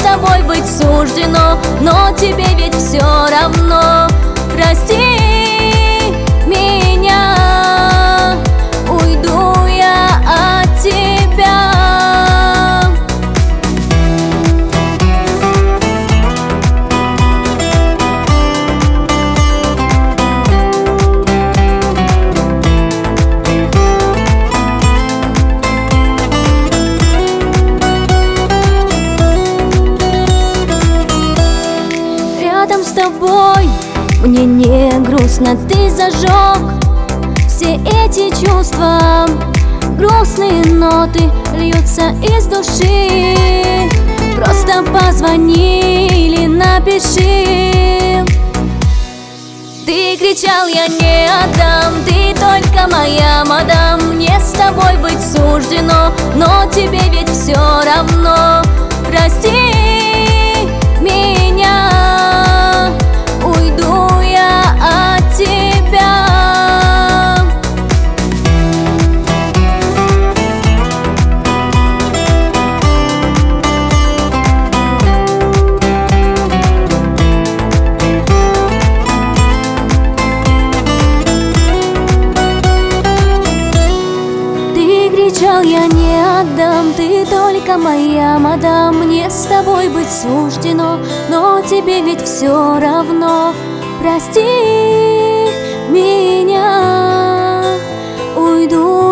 тобой быть суждено, но тебе ведь все равно. Прости меня, уйду я от тебя. Рядом с тобой мне не грустно, ты зажег все эти чувства. Грустные ноты льются из души. Просто позвони или напиши. Ты кричал, я не отдам, ты только моя мадам. Мне с тобой быть суждено, но тебе ведь все равно. Прости меня, уйду я от тебя. Ты кричал, я не отдам, ты только моя мадам. Мне с тобой быть суждено, но тебе ведь все равно. Прости меня, уйду